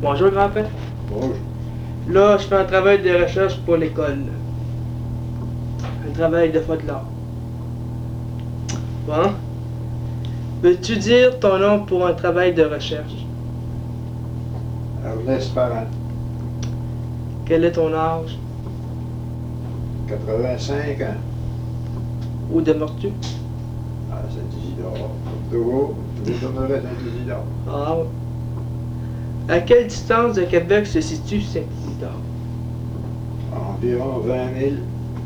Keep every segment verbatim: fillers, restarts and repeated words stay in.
Bonjour, grand-père. Bonjour. Là, je fais un travail de recherche pour l'école. Un travail de folklore. Bon. Peux-tu dire ton nom pour un travail de recherche? Ernest Parent, Quel est ton âge? quatre-vingt-cinq ans, Où demeures-tu? à Saint-Isidore. Togo, je demeurais à Saint-Isidore. Ah ouais. À quelle distance de Québec se situe Saint-Isidore? Environ vingt mille.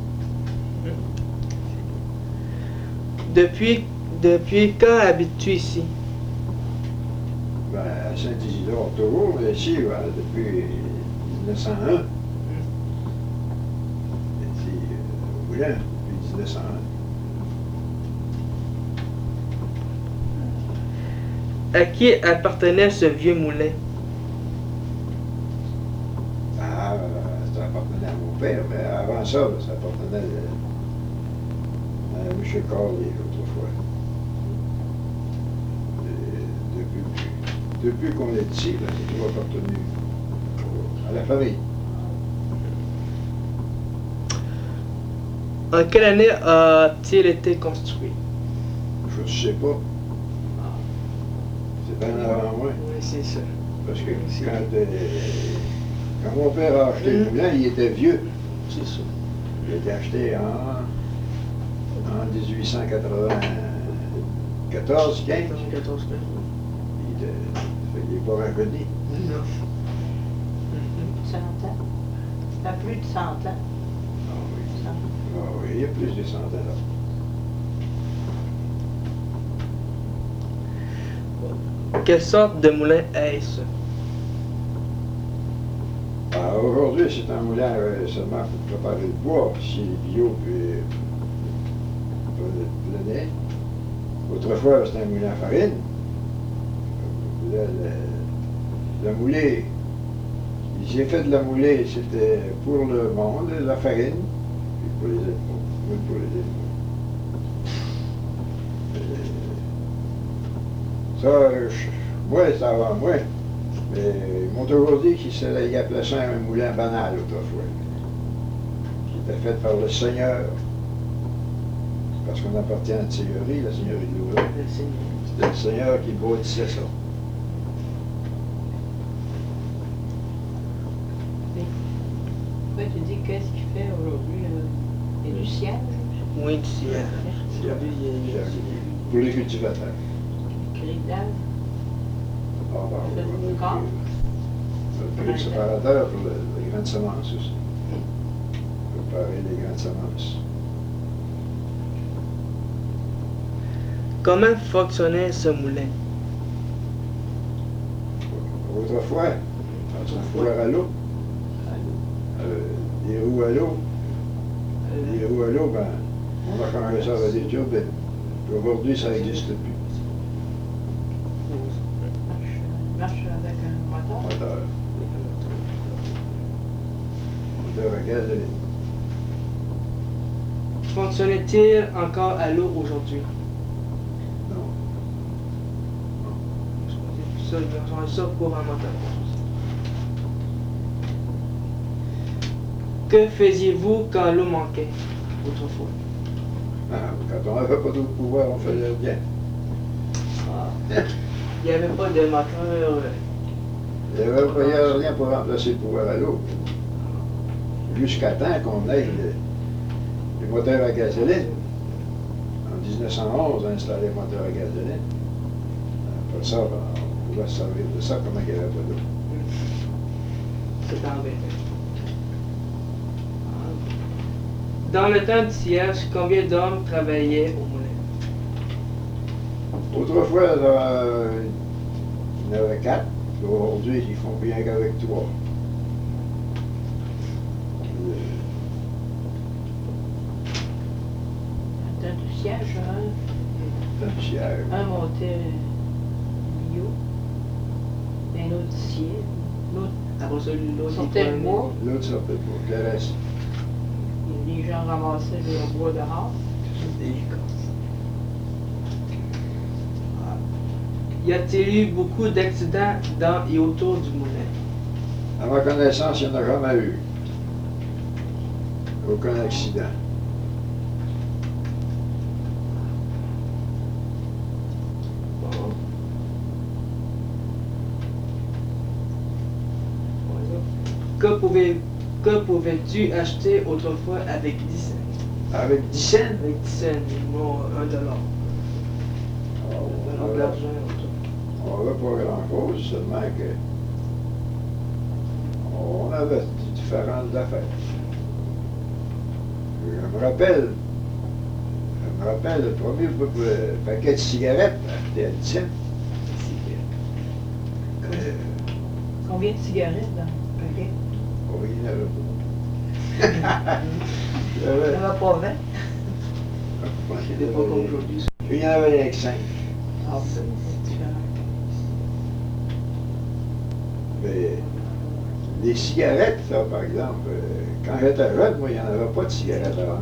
Depuis, depuis quand habites-tu ici? Ben, à Saint-Isidore, Togo, mais ici, ben, depuis mille neuf cent un. Ici, euh, au Moulin, depuis mille neuf cent un. À qui appartenait ce vieux moulin? Ah, ça appartenait à mon père, mais avant ça, ça appartenait à, à M. Corlier, autrefois. Et depuis depuis qu'on est ici, là, c'est toujours appartenu au- à la famille. En quelle année a-t-il été construit? Je ne sais pas. C'est bien avant moi. Oui, c'est ça. Parce que quand, euh, quand mon père a acheté le moulin, il était vieux. C'est ça. Il a été acheté en, en dix-huit cent quatre-vingt-quatorze, quinze. quatorze, quinze. Il n'est pas rajeuni. Non. cent ans. Ça fait plus de cent ans. Ah oui. cent. Ah oui, il y a plus de cent ans là. Quelle sorte de moulin est-ce? Ah, aujourd'hui, c'est un moulin euh, seulement pour préparer le bois, si bio puis pas le nez. Autrefois, c'était un moulin à farine. Le, le, le moulé, j'ai fait de la moulée, c'était pour le monde, la farine, puis pour les animaux, oui, pour les animaux. Euh, Ça, je- moi, c'est avant moi. Mais ils m'ont toujours dit qu'ils appelaient ça un moulin banal autrefois. Qui était fait par le seigneur. Parce qu'on appartient à une seigneurie, la seigneurie de Louvain. C'était le seigneur qui bâtissait ça. Oui, tu dis qu'est-ce qu'il fait aujourd'hui? euh, Il y a du siège? Oui, du ciel. Aujourd'hui, il y a- Pour les cultivateurs. Gridage? Ah, ben, Fait oui, le corps. le plus séparateur pour le- les grandes semences aussi. Préparer les grandes semences. Comment fonctionnait ce moulin? Autrefois, autrefois à l'eau. Euh, des roues à l'eau. Les roues à l'eau, ben, on va changer ça avec des turbines. Aujourd'hui, ça n'existe plus. Marche, marche avec un moteur. Moteur. Moteur à gasoline. Fonctionnait-il encore à l'eau aujourd'hui? Non. Ça, ils ont changé ça pour un moteur. Que faisiez-vous quand l'eau manquait autrefois? Ah, quand on n'avait pas d'autre pouvoir, on faisait bien. Ah. Il n'y avait pas de moteur. euh, Il n'y avait pas- il y avait rien pour remplacer le pouvoir à l'eau. Jusqu'à temps qu'on ait le- les moteurs à gasoline. En mille neuf cent onze, on a installé les moteurs à gasoline. Après ça, ben, on pouvait se servir de ça comme il n'y avait pas d'eau. C'est embêtant. Dans le temps du siège, combien d'hommes travaillaient au moulin? Autrefois, euh, il y en avait quatre. Aujourd'hui, ils font rien qu'avec trois. Dans du siège, un, Le siège. un montait bio, un autre ici, l'autre Après ça, l'autre sortait le bois. L'autre sortait pas. Le reste. Les gens ramassaient le bois dehors. Y a-t-il eu beaucoup d'accidents dans et autour du moulin? À ma connaissance, il n'y en a jamais eu. Aucun accident. Bon. Voilà. Que pouvais, que pouvais-tu acheter autrefois avec dix cents? Avec dix cents? Avec dix cents, non, un dollar. Oh, Un dollar on d'argent, On n'avait pas grand-chose, seulement que on avait différentes affaires. Je me rappelle, je me rappelle le premier euh, paquet de cigarettes acheté à dix cents. Euh, Combien de cigarettes dans le paquet? oh, il n'y en avait pas. Il y Il avait- n'y en avait pas vingt. C'était pas comme aujourd'hui. Il y en avait avec cinq. Ah, c'est différent. Mais les cigarettes, là, par exemple, euh, quand j'étais jeune, moi, il n'y en avait pas de cigarettes avant.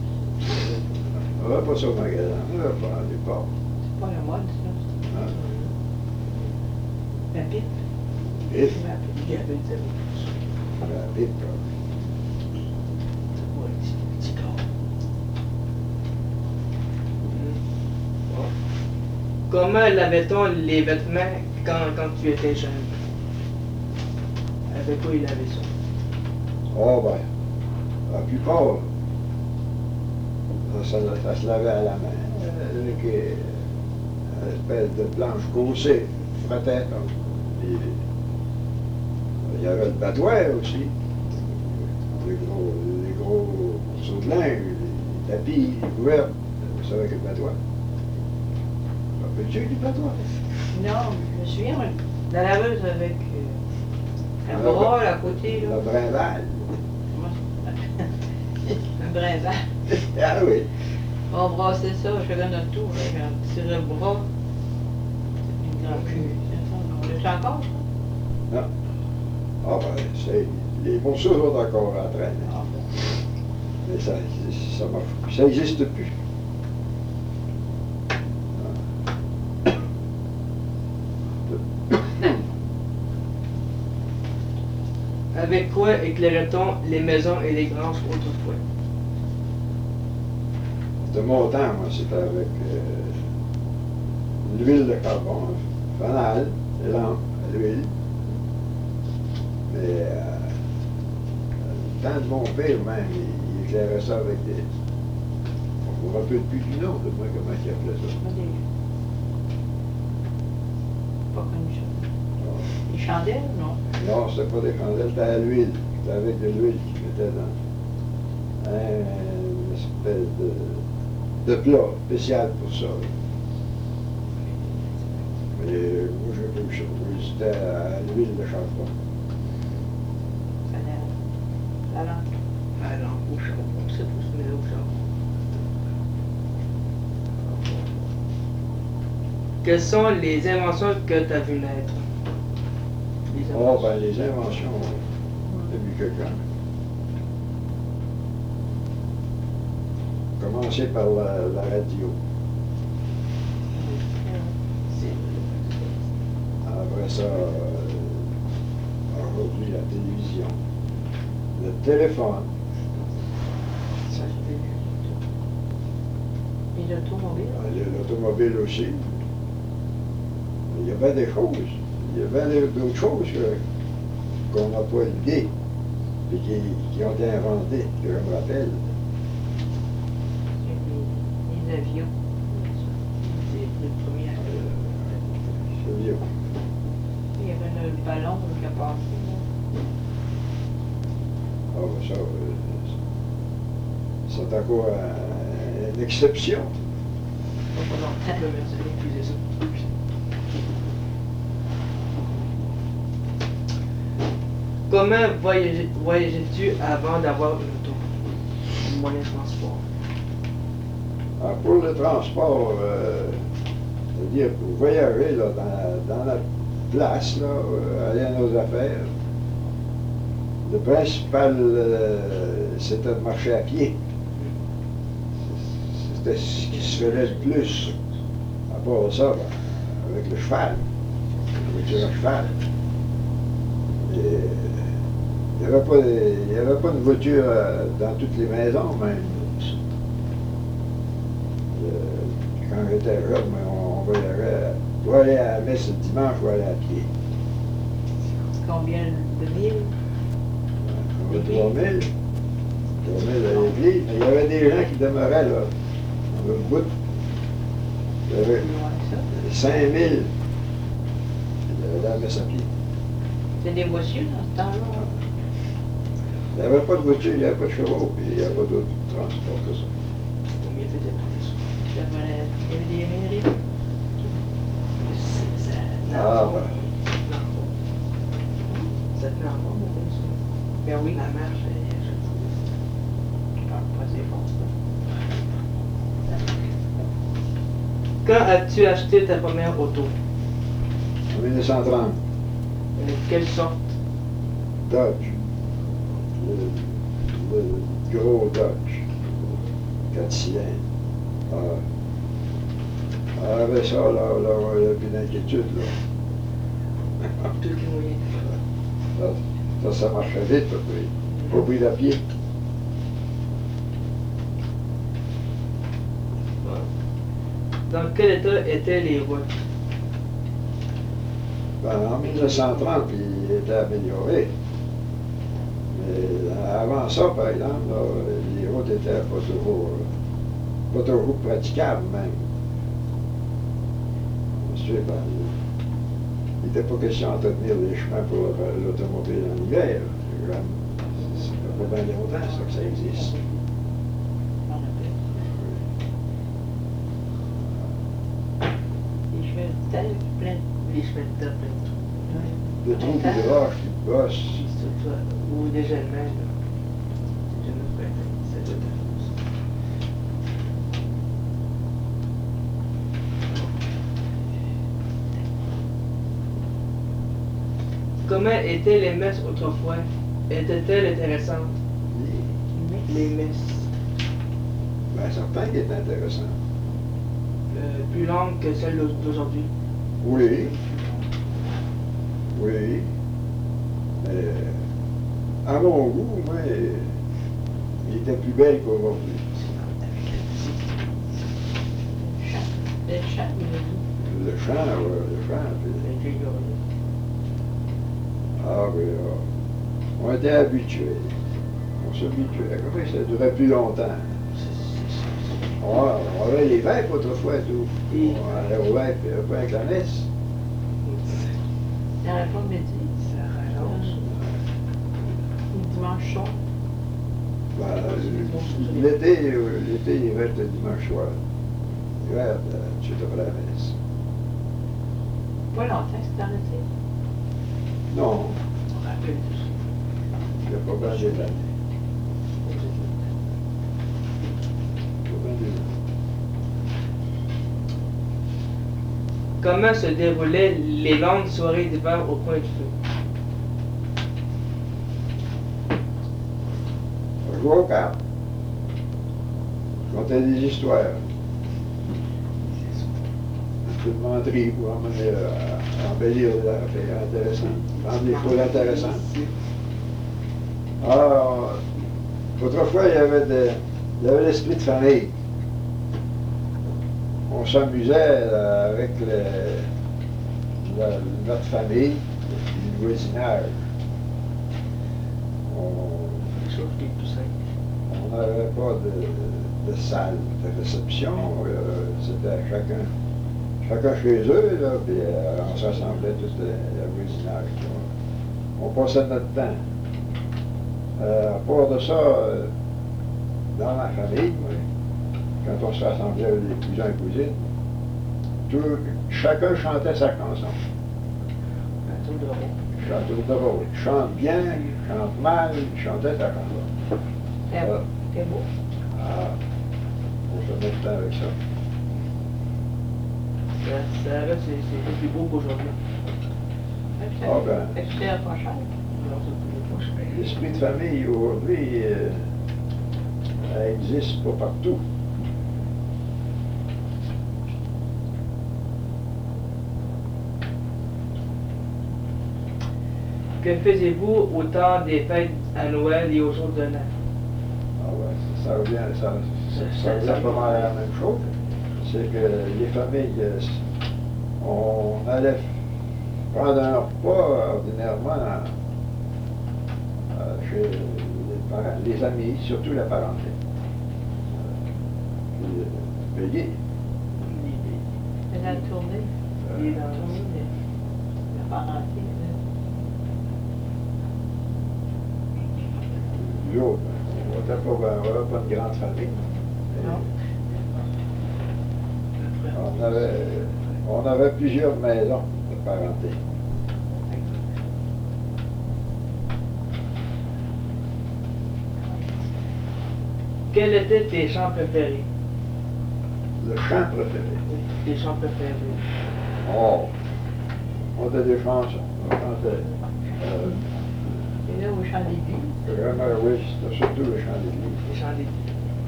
On n'avait pas ça au magasin, on n'avait pas à l'époque. C'est pas la mode, ça. Hein. La pipe. Et La Il y pipe. avait des la pipe, là. Ouais, petit, petit corps. Bon. Comment lavait-on les vêtements quand, quand tu étais jeune? Avec quoi il avait ça? Oh ben, la plupart, ça, ça, ça se lavait à la main, euh, avec euh, une espèce de planche cassée, frottait comme. Puis, il y avait le battoir aussi, les gros, les gros morceaux de linge, les tapis, les couvertes, ça avec le battoir. Rappelles-tu du battoir? Non, je me souviens, moi, la laveuse avec euh, un La bras à côté, là. Le brinval. Comment ça? Un brinval. Ah oui. On brassait ça, je faisais notre tour, là, on tirait le bras. Une grande queue. On l'a encore, ça? Non. Ah ben, c'est, les morceaux sont encore à traîner. Ah bon. Mais ça, ça, marche- ça n'existe plus. Avec quoi éclairait-on les maisons et les granges autrefois? De mon temps, moi, c'était avec euh, l'huile de carbone, fanal, des lampes à l'huile. Mais euh, le temps de mon père, même, il, il éclairait ça avec des... On ne me rappelle plus du nom de moi, comment il appelait ça. Pas des- Pas connu ça. Les chandelles, non? Non, c'était pas des chandelles, c'était à l'huile. C'était avec de l'huile qu'ils mettaient dans un- une espèce de, de plat spécial pour ça. Mais moi, j'ai pas eu ça. Moi, c'était à l'huile de charbon. Ça la, la lampe. À la lampe au charbon, c'est pour se mettre au charbon. Quelles sont les inventions que tu as vu naître? Les Oh, inventions. ben, les inventions, j'ai vu quelqu'un. Commencer par la, la radio. Après ça, euh, aujourd'hui, la télévision. Le téléphone. Ça, j'ai vu. Les automobiles. Euh, L'automobile aussi. Il y avait des choses. Il y avait d'autres choses que- qu'on n'a pas idée, et qui, qui ont été inventées, que je me rappelle. Les, les avions. C'est le premier. C'est vieux. Il y avait le ballon qui a passé. Ah, ben ça, euh, c'est encore euh, une exception. Pas pas longtemps, le Mercedes qui faisait ça. Comment voyageais- voyageais-tu avant d'avoir une auto? Un moyen de transport. Ah, pour le transport, euh, c'est-à-dire pour voyager là, dans, dans la place, là, euh, aller à nos affaires, le principal, euh, c'était de marcher à pied. C'était ce qui se faisait le plus. À part ça, ben, avec le cheval, avec le cheval. Et, Il n'y avait, pas de- il y avait pas de voiture euh, dans toutes les maisons, même. Euh, quand j'étais jeune, mais on, on voyageait. Pour aller à la messe le dimanche, je vais aller à pied. Combien de milles? On va trois mille. trois mille à l'église. Mais il y avait des gens qui demeuraient là, dans le bout. Il y avait Ouais, ça. cinq mille. Il y avait la messe à pied. C'est des voitures dans ce temps-là. Il n'y avait pas de voiture, il n'y avait pas de chevaux, puis il n'y avait pas d'autre transport que ça. Combien il faisait pour ça? Il y avait il y avait des mairies. C'est- c'est- Ah, non, ben. non. Ça tenait en forme, comme ça. Ben oui. La marche, elle, je Ah, pas assez fort, ça. Quand as-tu acheté ta première auto? En mille neuf cent trente, Euh, quelle sorte? Dodge. Le, le gros Dodge. quatre cylindres. Ah. Ah, avec ça, là, là, il n'y a plus d'inquiétude, là. Tous les moyens. Ça, ça, ça marchait vite, puis pas pris à pied. Dans quel état étaient les routes? Ben, en mille neuf cent trente, il était amélioré. Mais avant ça, par exemple, là, les routes n'étaient pas toujours, pas toujours praticables, même. Ensuite, ben, il n'était pas question d'entretenir les chemins pour euh, l'automobile en hiver. Ça fait pas bien longtemps, ça, que ça existe. On appelle. Les cheveux de terre plein de Les chemins de terre plein de trous. De trous, puis de roches, puis de bosses. C'est ça. Ou des gemelles, là. Des gemelles plein de- ça doit être ça. Comment étaient les messes autrefois? Étaient-elles intéressantes? Les messes. Ben, certain qu'il est intéressant. Euh, plus longues que celles d'aujourd'hui. Oui. Oui. Mais, à mon goût, moi, il était plus belle qu'aujourd'hui. Le chat, il a dit. Le chant, ouais, le chant. puis- Ah oui, ah. On était habitués. On s'habituait. Comme ça, ça durait plus longtemps. On, on avait les vêpres autrefois et tout. Et- On allait aux vêpres et après avec la messe. Il n'y avait pas de midi. Ça rallonge. Le dimanche soir. Ben, l'été, euh, l'été, il reste le dimanche soir. L'hiver, euh, tu devrais la messe. Pas longtemps, c'est arrêté. Non, On rappelle tout ça. il n'y a pas bien des années. Pas bien des années. Comment se déroulaient les longues soirées d'hiver au coin du feu? On jouait aux cartes. On contait des histoires. Un peu de menterie pour emmener à, à embellir les affaires intéressantes, rendre les choses intéressantes. Alors, autrefois, il y avait de- il y avait l'esprit de famille. On s'amusait euh, avec le- la- notre famille et le voisinage. On, Quelque chose qui est plus simple. on n'avait pas de, de salle de réception, euh, c'était chacun, chacun chez eux, là, puis euh, on s'assemblait tout le, le voisinage. là. On passait notre temps. Euh, à part de ça, euh, dans ma famille, moi, quand on se rassemblait avec les cousins et cousines, tout- chacun chantait sa chanson. Un tour de rôle. Chante de rôle. Chante bien, chante mal, chantait sa chanson. C'est Ah. c'est beau. Ah, on se met le temps avec ça. Ça, ça reste, c'est c'est plus beau qu'aujourd'hui. Ah ben. Fait que c'était pas cher. Alors, c'est plus beau, je sais. L'esprit de famille aujourd'hui, euh, elle existe pas partout. Que faisiez-vous au temps des fêtes à Noël et au jour de l'an? Ah ouais, ça, ça revient, ça, ça, ça revient pas mal à la même chose. C'est que les familles, euh, on allait prendre un repas ordinairement euh, chez les, parents, les amis, surtout la parenté. Euh, puis, euh, payer. C'est la tournée. Euh, Il est La dans tournée de la parenté. Nous autres, on n'était pas, on avait pas une grande famille. Non. On avait, on avait plusieurs maisons de parenté. Quels étaient tes chants préférés? Le chant préféré. Tes chants préférés. Oh, on était des chansons. On chantait. Euh, Et là, au champ d'église. vraiment, oui, c'était surtout le chant d'église. Les chants d'église.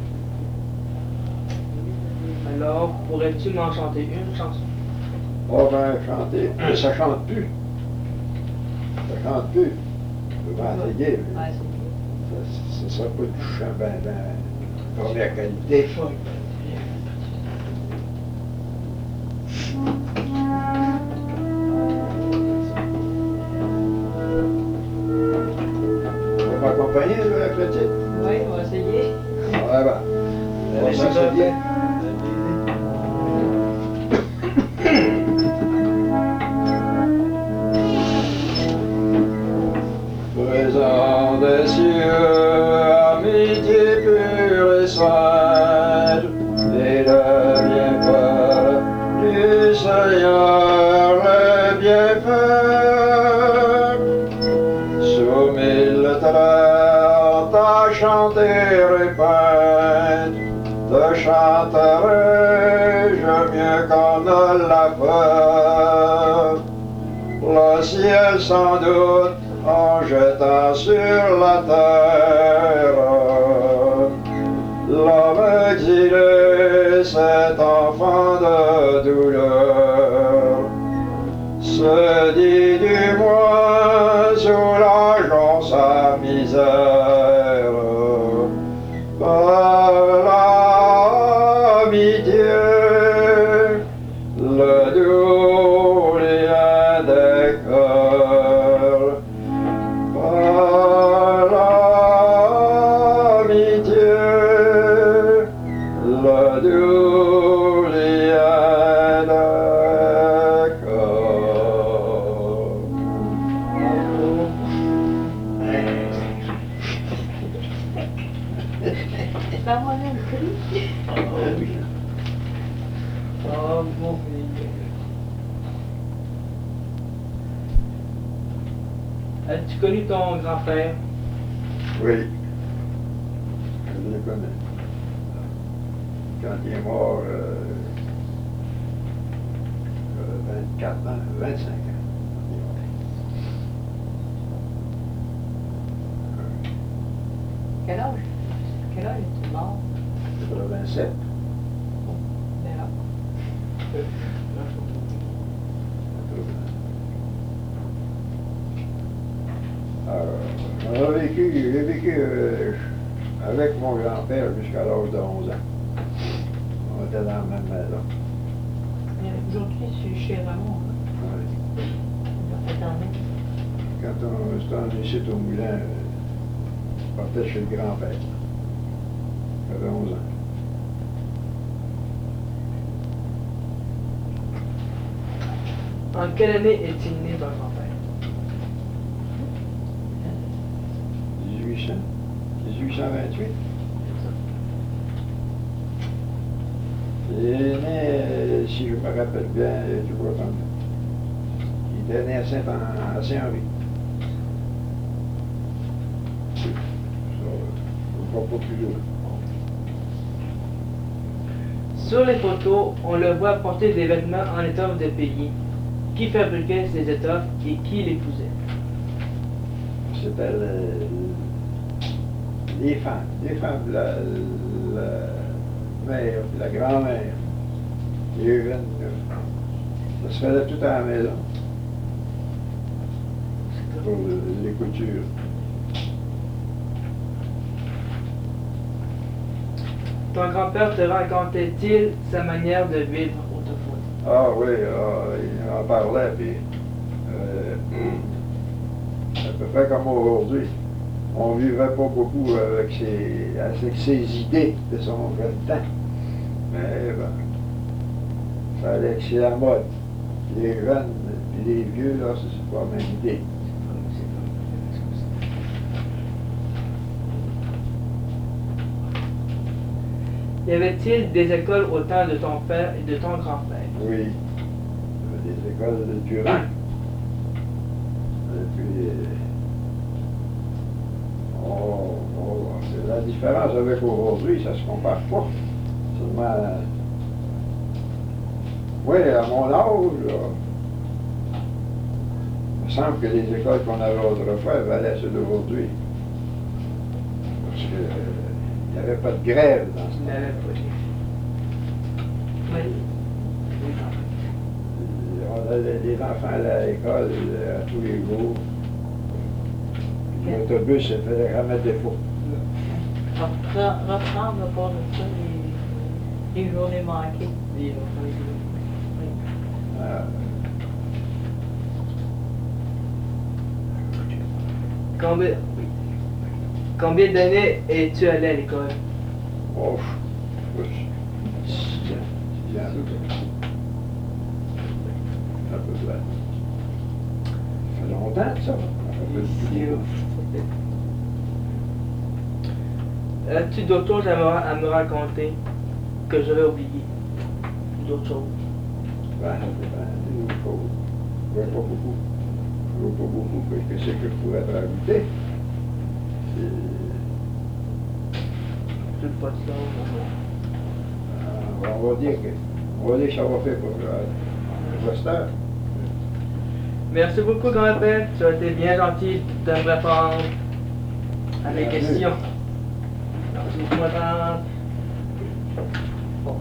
Alors, pourrais-tu m'en chanter une chanson? Oh ben, chanter, ça chante plus. Ça chante plus. Je peux m'enseigner, mais Ouais, c'est ça ne sera pas du chant ben, ben, première qualité. Tu vas m'accompagner, la petite? Oui, on va essayer. Ouais, ben. On va s'essayer. Présent des cieux, amitié pure et sainte, et le bienfait du Seigneur le bienfait. Sous mille terres, ta chanter et peinte, te chanterai-je mieux qu'on ne l'a fait. Le ciel sans doute en jetant sur la terre, l'homme exilé, cet enfant de douleur, se dit du moins soulageant sa misère par l'amitié, le doux lien des cœurs. Par l'amitié, le doux lien des cœurs. Ça va même plus. Oh, mon pays. As-tu connu ton grand-père? Oui, je le connais. Quand il est mort, euh, euh, vingt-quatre ans, vingt-cinq ans. il est mort. Quel âge? Quel âge est-il mort? quatre-vingt-sept. Ben là. Euh, on a vécu, j'ai vécu euh, avec mon grand-père jusqu'à l'âge de onze ans. On était dans la même maison. Mais aujourd'hui, c'est chez Ramon. Hein? Ouais. Attendez. Quand on s'est en ici au moulin, euh, on partait chez le grand-père. J'avais onze ans. En quelle année est-il né, ton grand-père? dix-huit cents, dix-huit cent vingt-huit. Il est né, euh, si je me rappelle bien, tu vois comme il était né à Saint- à Saint-Henri. Ça, on ne va pas plus loin. Sur les photos, on le voit porter des vêtements en étoffe de pays. Qui fabriquait ces étoffes et qui les cousait? C'était le- les femmes, les femmes, la, la mère, la grand-mère, les jeunes. Ça se faisait tout à la maison. C'est pour les coutures. Ton grand-père te racontait-il sa manière de vivre autrefois? Ah oui, ah, il en parlait, puis euh, à peu près comme aujourd'hui. On vivait pas beaucoup avec ses, avec ses idées de son jeune temps. Mais ben, ça allait que c'est la mode. Les jeunes et les vieux, là, c'est pas la même idée. Y avait-il des écoles au temps de ton père et de ton grand-père? Oui. Il y avait des écoles de Turin. Et puis, oh, oh, c'est la différence avec aujourd'hui, ça se compare pas. Seulement, oui, à mon âge, là, il me semble que les écoles qu'on avait autrefois valaient celles d'aujourd'hui. Parce que il n'y avait pas de grève dans ce Il temps. n'avait pas de... Oui. On allait les enfants à l'école euh, à tous les jours. Puis l'autobus, il fallait remettre des faux. Reprendre le bord de ça, les, les journées manquées. Oui, oui. Ah, Combien, combien d'années es-tu allé à l'école? oh, je- je- six ans. Six ans, tout. À peu près. Ça fait longtemps, ça. Ça fait plus de- As-tu d'autres choses à me, à me raconter que j'aurais oublié? D'autres choses? Ben, ça dépend des autres choses. Je ne vois pas beaucoup. Je ne vois pas beaucoup. Qu'est-ce que je pourrais te rajouter? C'est- Tout pas de ça. Euh, on va dire que, on va dire que ça va faire pour euh, le resteur. Merci beaucoup, grand-père. Tu as été bien gentil de me répondre à mes Bienvenue. questions. Merci beaucoup, madame. Bon.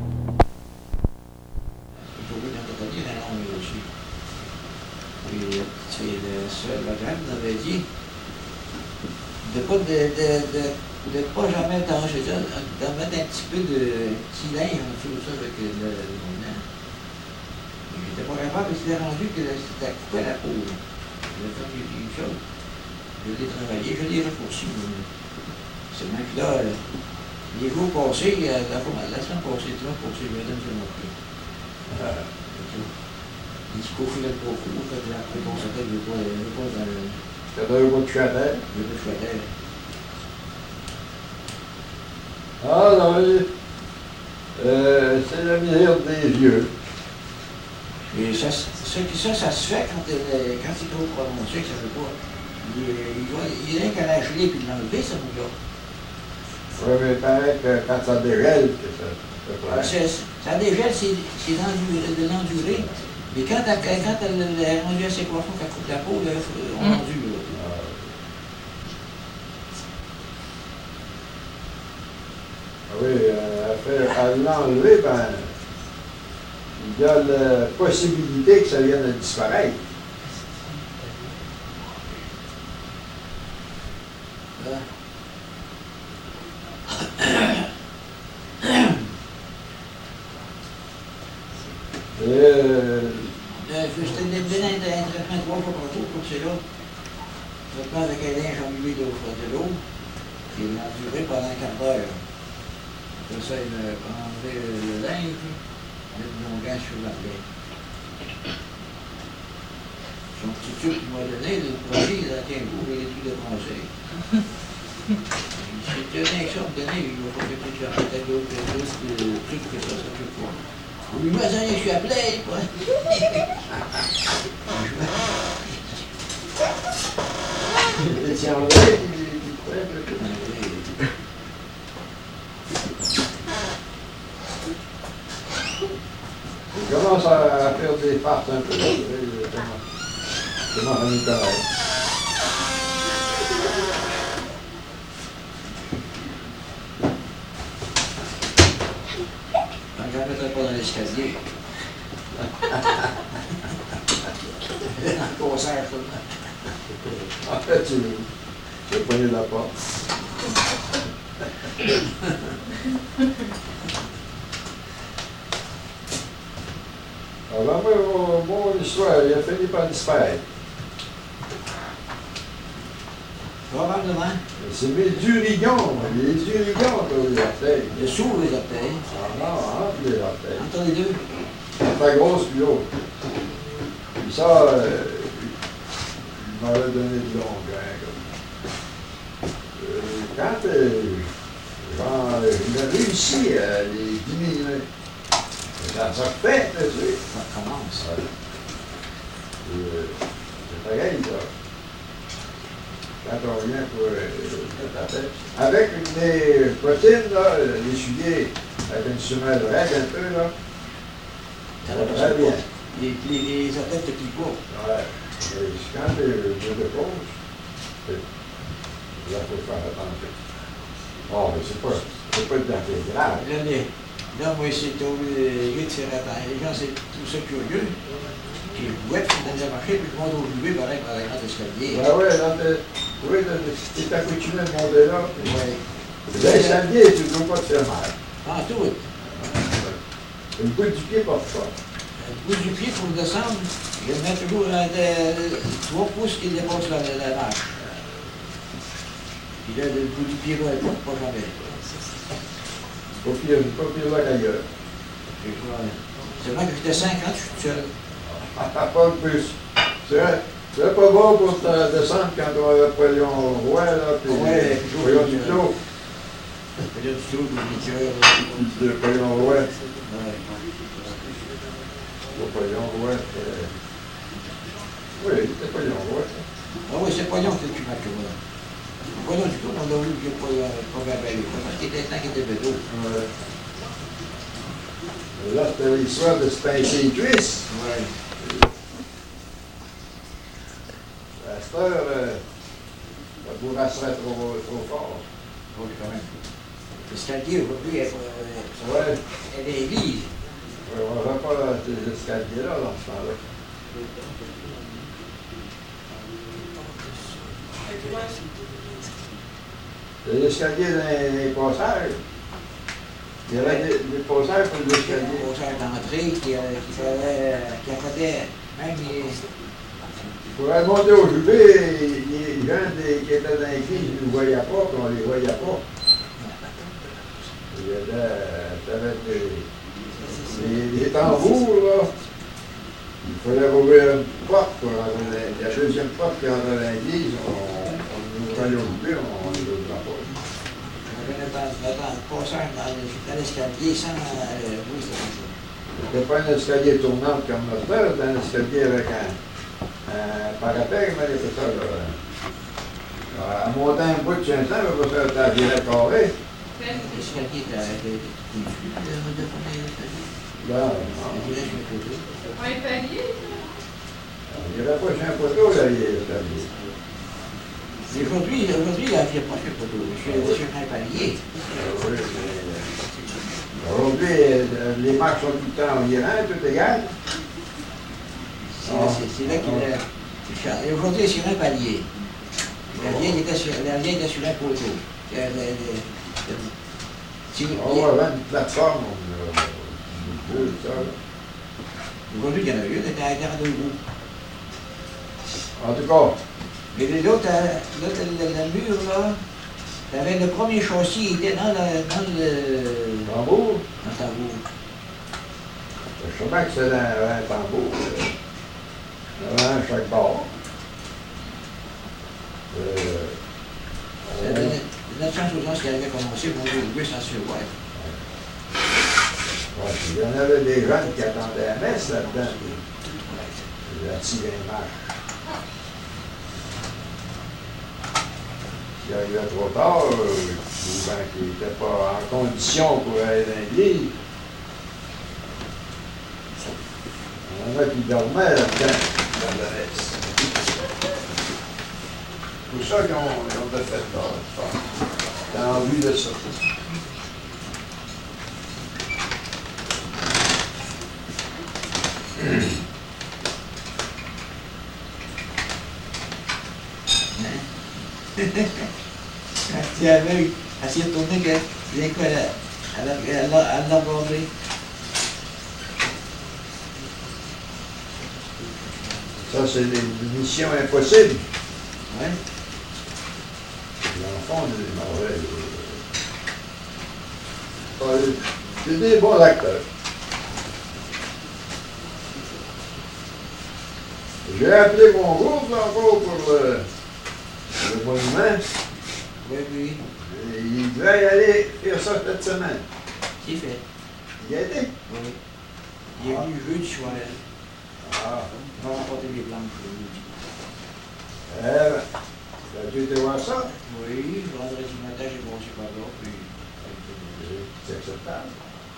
Pour lui, quand on a dit, non, mais aussi. Puis, c'est le seul, le grand m'avait dit de pas, de, de, de, de pas jamais tanger ça, de mettre un petit peu de petit linge en dessous de ça avec le, le, le blanc. J'étais pas capable, parce qu'il a rendu que c'était coupé la peau. Je l'ai fait une chose. Je l'ai travaillé, je l'ai raccourci. Seulement que là, les jours passés, la, la, la semaine passée, tu vois, passée, je me donne sur mon pied. Euh, il se couffe le profond, fait que après qu'on s'appelle, je ne veux pas dans le. Tu as donné un coup de chanel. Je veux pas de Ah non, euh, c'est la misère des vieux. Et ça, ça, ça, ça se fait quand, euh, quand c'est trop prononcé, que ça ne veut pas. Il, il, va, il est rien qu'à la geler puis de l'enlever, ça mon gars. Oui, mais pareil que quand ça dégèle, que ça. Ah, c'est- ça dégèle, c'est c'est d'endurer- de l'endurer. Mais quand, elle- quand elle est rendue assez profond, qu'elle coupe la peau, là, faut- on Mm. endure. là. Ah oui, euh, à, faire, à l'enlever, ben, il y a la possibilité que ça vienne à disparaître. Là. Euh, Euh, je je t'ai donné un, un traitement trois fois par jour pour cela. Traitement avec un linge emmêlé d'eau de l'eau, qui a duré pendant un quart d'heure. Après ça, il m'a enlevé le linge, mettre mon gant sur la plaie. Son petit tube qu'il m'a donné, le premier, il a tient beau, il est tout dépensé. Si tu as rien que ça à me donner, il va pas que tu as peut-être d'autres trucs que ça, ça peut pas. Oui, moi, ça, je suis appelé, quoi. il s'est enlevé, il- il commence à faire des farces un peu. Comment on y connaît. Je ne mettrai pas dans l'escalier. Un concert, ça. En fait, tu j'ai pogné la porte. Alors, moi, mon, mon histoire, il a fini par disparaître. Probablement. C'est mes durigons, les durigons, les orteils. Le sous les orteils. Ah non, entre les orteils. Entre les deux. La grosse puis l'autre. Puis ça, euh, il m'avait donné de longue, hein, comme. Euh, quand euh, genre, il a réussi à les diminuer, ça se refait, tu sais. Ça commence. Ouais. Et, euh, c'est pareil, ça. Quand on vient pour euh, taper. Avec les protéines, là, les souliers, avec une semelle raide un peu, là, Ça ça va va passer très bien. pas. Les, les, les orteils te plient pas. Ouais. Et quand tu je dépose, là, il faut faire attention. Oh, mais c'est pas, c'est pas tout à fait grave. Là, les, là moi, c'est obligé de faire attention. Les gens, c'est tout ça curieux. Puis je bouette, je suis dans la marché, puis je monte au juvé, pareil, par la grande escalier. Ben ouais, là, t'es, oui, là, t'es accoutumé de monter là. puis- Ouais. L'escalier, tu ne dois pas te faire mal. En tout, le Le bout du pied porte pas. bout du pied pour descendre, je mets toujours un de, trois pouces qui dépasse la, la marche. Puis là, le bout du pied, là, il ne porte pas jamais. C'est pas pire, c'est pas pire là qu'ailleurs. Puis, ouais. C'est vrai que j'étais cinquante, je suis tout seul. Ah, pas plus. C'est vrai, c'est pas bon pour te descendre quand on avait Napoléon Roy, là, puis Ouais, Napoléon Duclos. Je veux dire, du tout, du cœur. Ouais. Napoléon Roy. Napoléon Roy, c'est... Oui, Napoléon Roy. Ah oui, c'est Poignon qui est plus mal que moi. Poignon du coup, on a vu que pas, pas bien belle. Parce qu'il était temps qu'il était bédo. Ouais. Et là, c'était l'histoire de se pincer les cuisses. Ouais. À cette heure, euh, la bourrasserait trop, trop fort. Oui, quand même. L'escalier, aujourd'hui, elle, elle, Ouais. elle est lisse. Ouais, on n'avait pas ces escaliers-là dans ce temps-là. Les escaliers dans les, les passages. Il y avait des, des passages pour les Il y a escaliers. un passage d'entrée qui, euh, qui faisait, qui accordait même les... Pour aller monter au jubilé, les gens des- qui étaient dans l'église ne nous voyaient pas, puis on ne les voyait pas. Il y avait, t'avais des, des, des tambours, là. Il fallait rouvrir une porte pour rentrer dans l'église. La deuxième porte qui rentrait dans l'église, on, on nous voyait au jubilé, on ne les ouvrait pas. On venait dans, dans le passage, dans le- dans l'escalier, sans... Euh, oui, c'est comme ça. C'était pas un escalier tournant comme notre père, c'était un escalier avec un, un parapet, mais il fait ça, là. À monter un bout de cinq cents, il va faire ta virée carrée. L'escalier était était- était confus, le de premier escalier. Là, Le village de côté. Un palier, il n'y avait pas chez un poteau, là, il est escalier. Mais aujourd'hui, aujourd'hui, il n'y a pas de photo. Je suis sur un palier. Oui, mais aujourd'hui, euh, les marches sont tout le temps en virant, tout égal. C'est là- c'est- c'est là qu'il a... Et aujourd'hui, il est sur un palier. La vieille était sur, la vieille était sur un poteau. Euh, le- le- le- si- On va avoir une plateforme, on a deux, ça, là. Aujourd'hui, il y en a une, elle était à deux roues. En tout cas, Mais l'autre, euh, l'autre, le, le mur, là, t'avais le premier châssis, il était dans, le, dans le... tambour, dans le tambour. je sais bien que c'est un, un tambour. euh, Il y en avait un à chaque bord. Euh, C'est de neuf cent soixante qu'elle avait commencé pour jouer sans survoi. ouais, puis il y en avait des jeunes qui attendaient la messe là-dedans. La tirée marche. S'il arrivait trop tard, euh, ou bien qu'il n'était pas en condition pour aller dans l'église, il y en a qui dormaient là-dedans, dans la messe. Pour ça qu'ils ont, ils ont de fait là. T'as envie de ça. Quand tu es aveugle, essayer de tourner, que bien quoi, elle a elle a- elle l'a abordé. Ça, c'est une mission impossible. Ouais. L'enfant, il est mauvais. C'est des bons acteurs. J'ai appelé mon groupe encore pour le, le monument. Oui, oui. Et il devait y aller faire ça cette semaine. C'est fait. Il y a été. Oui. Il est Ah. venu jeudi soir. Ah. Il va rapporter les planches le jeudi. Eh ben, as-tu été voir ça? Oui, vendredi matin, j'ai commencé par là, puis. C'est acceptable.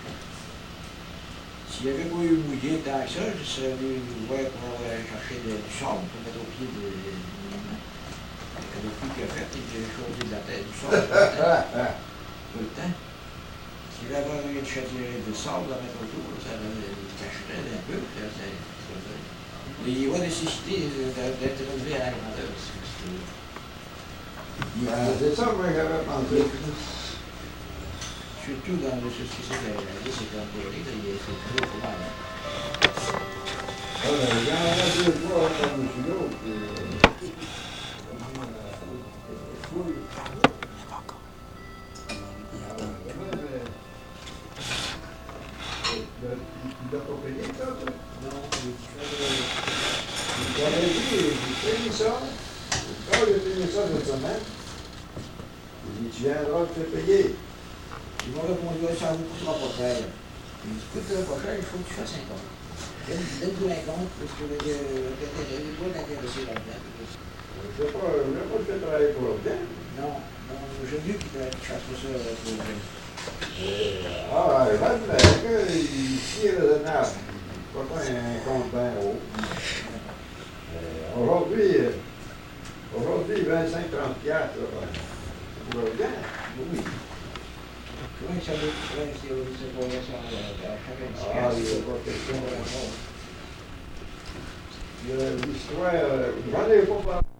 S'il n'y avait pas eu mouillé tant que ça, je serais venu nous voir pour aller chercher de- du sable pour mettre au pied de monument. Le coup qu'il a fait, j'ai choisi de la tête du sable tout le temps. Tout le temps. S'il avait eu une châtière de sable à mettre autour, ça le cacherait un peu. Ça, ça, ça, ça. Mais il y a nécessité d'être relevé à la grandeur. parce que c'est- Ben, c'est ça, moi, que j'avais pensé. Surtout dans le ce qui s'est fait, la vie s'est enterrée, il y a c'est très pas mal. Ah, ben, j'en ai deux, trois, comme je suis l'autre. puis, euh, fouille. Ah, vraiment, mais, euh, il l'a pas payé, ça, ça? Non, il fait J'avais dit, j'ai payé ça. Quand j'ai payé ça cette semaine, il dit, tu viendras te faire payer. ils m'ont répondu, ça vous coûtera pas cher. Il me dit, coûtera pas cher, il faut que tu fasses un compte. Donne-toi un compte, parce que le l'intérêt, il n'est pas intéressé là-dedans. Je ne sais pas, je ne pas le faire travailler pour rien. Non, non, j'aime mieux qu'il fasse pas ça pour vrai. Ah, il va te faire que il tire raisonnable. Pas pas un compte bien haut. Euh, Aujourd'hui, euh, aujourd'hui, vingt-cinq à trente piastres, là, ben, pour le gain. Oui. Comment ça veut dire si on se voit ça à chaque Ah, il n'y a pas de question. Euh, L'histoire, euh, j'en ai pas parlé.